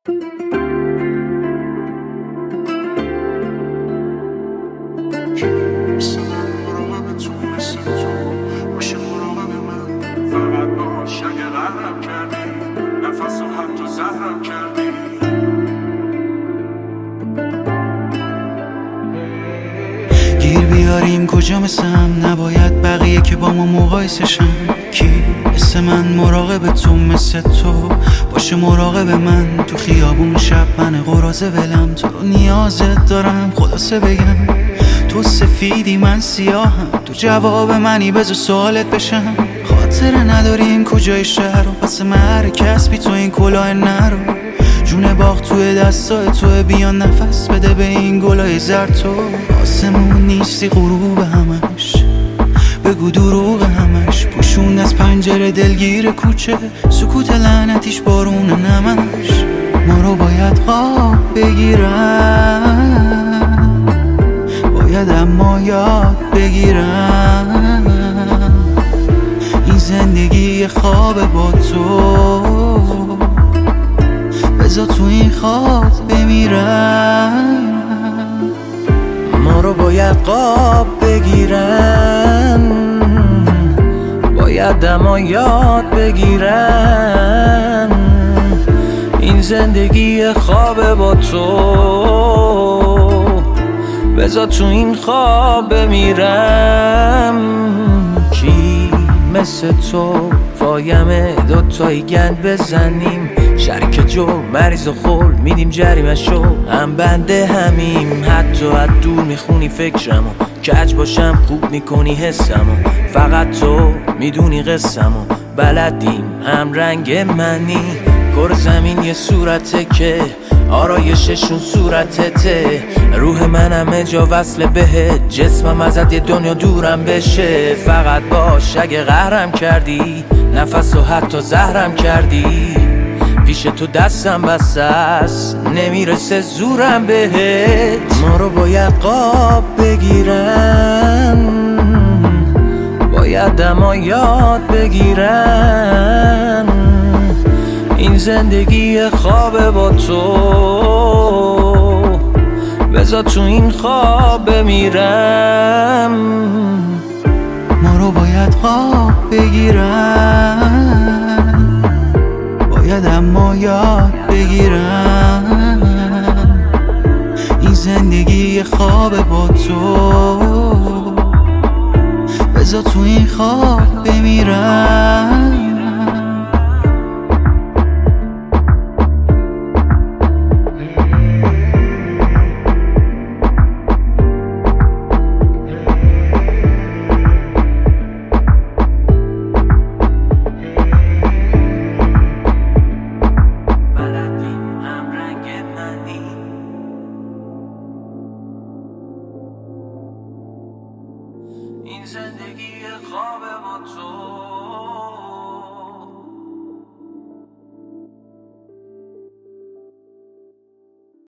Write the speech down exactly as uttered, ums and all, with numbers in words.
گیر بیاریم کجا مثلم، نباید بقیه که با ما مقایسشن. کی مثل من مراقب تو، مثل تو باشه مراقب من. تو خیابون شب من قراضه ولم، تو رو نیازت دارم خلاصه بگم. تو سفیدی من سیاهم، تو جواب منی بذار سوالت بشم. خاطره نداریم کجای شهر و پس مهر کسبی تو این کلاه نرو. جون باغ توی دستای توی، بیان نفس بده به این گلای زرد. تو آسمون نیستی غروب همش، بگو دروغ همش. پوشون از پنجره دلگیر کوچه، سکوت لعنتیش بارون نمش. ما رو باید خواب بگیرم، باید اما یاد بگیرم. این زندگی خواب با تو، بذار تو این خواب بمیرم. ما رو باید قاب بگیرن، باید اما یاد بگیرن. این زندگی خواب با تو، بذار تو این خواب بمیرم. کی مثل تو فایمه دوتایی گند بزنیم، شرک جو مریض و خول میدیم جریمشو. هم بنده همیم، حتی از دور میخونی فکرمو. کج باشم خوب میکنی حسمو، فقط تو میدونی قصمو. بلدیم هم رنگ منی، کره زمین یه صورته که آرایششون صورتته. روح من همه جا وصل بهت، جسمم ازت یه دنیا دورم بشه. فقط باش اگه قهرم کردی، نفس و حتی زهرم کردی. پیش تو دستم بسته است، نمیرسه زورم بهت. ما رو باید قاب بگیرن، باید اما یاد بگیرن. این زندگی خواب با تو، بذار تو این خواب بمیرم. ما رو باید خواب بگیرن، باید اما یاد بگیرم. این زندگی خواب با تو، بذار تو این خواب بمیرم.